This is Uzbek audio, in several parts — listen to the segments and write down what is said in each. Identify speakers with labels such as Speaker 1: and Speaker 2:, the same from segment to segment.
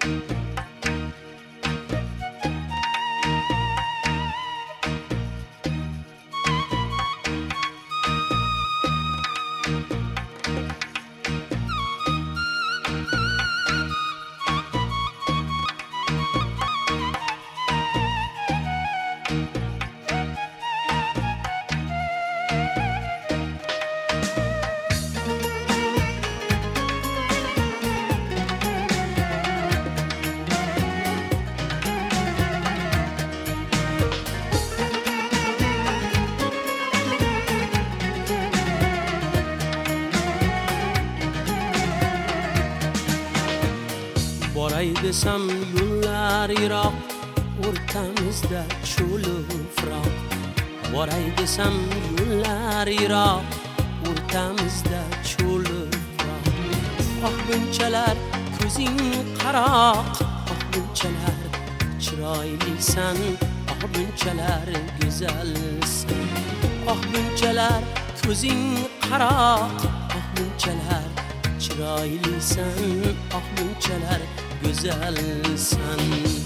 Speaker 1: Boray desam yo'llar yiroq, o'rtamizda cho'lu firoq. Boray desam yo'llar yiroq, o'rtamizda cho'lu firoq. Oh bunchalar ko'zing qaroq, oh bunchalar chiroylisan, oh bunchalar go'zalsan. Oh bunchalar ko'zing qaroq, oh bunchalar chiroylisan, oh bunchalar go'zalsan.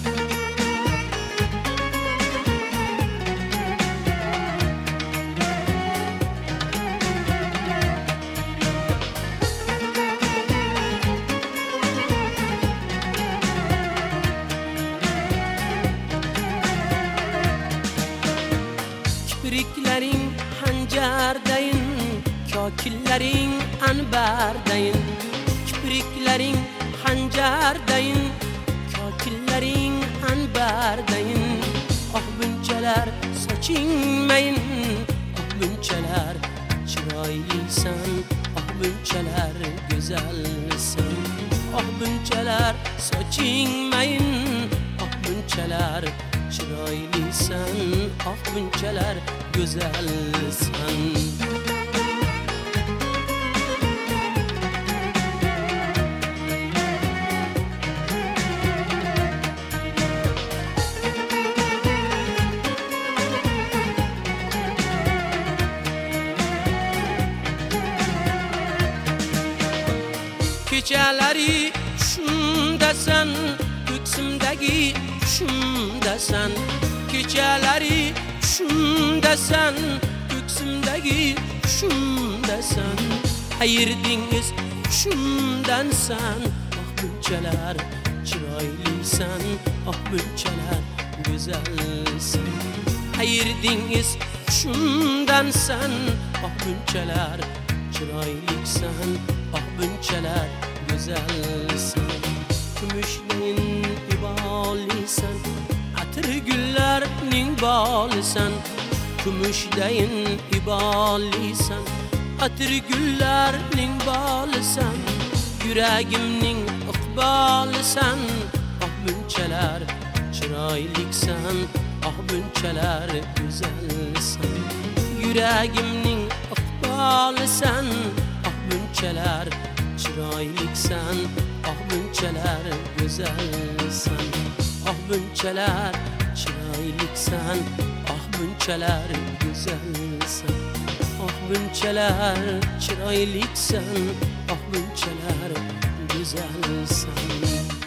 Speaker 1: Kipriklaring hanjardayin, kokillaring anbardayin. Kipriklaring hanjardayin, kokillaring anbardayin. Oh bunchalar soching mayin, oh bunchalar chiroylisan, oh bunchalar go'zalsan. Oh bunchalar soching mayin, oh bunchalar chiroylisan, oh bunchalar go'zalsan. Kechalari shundasan, ko'ksimdagi shundasan. Kechalari shundasan, ko'ksimdagi shundasan. Ayırdingiz shundansan, oh bunchalar chiroylisan, oh bunchalar go'zalsan. Ayırdingiz shundansan, oh bunchalar chiroylisan, oh bunchalar go'zalsan. Kumushning ibolisan, atir gullarning bolisan. Kumushdayin ibolisan, atir gullarning bolisan. Yuragimning iqbolisan, oh bunchalar chiroylisan, oh bunchalar go'zalsan. Yuragimning iqbolisan, oh bunchalar chiroylisan, oh bunchalar go'zalsan. Oh bunchalar chiroylisan, oh bunchalar go'zalsan. Oh bunchalar chiroylisan, oh bunchalar go'zalsan.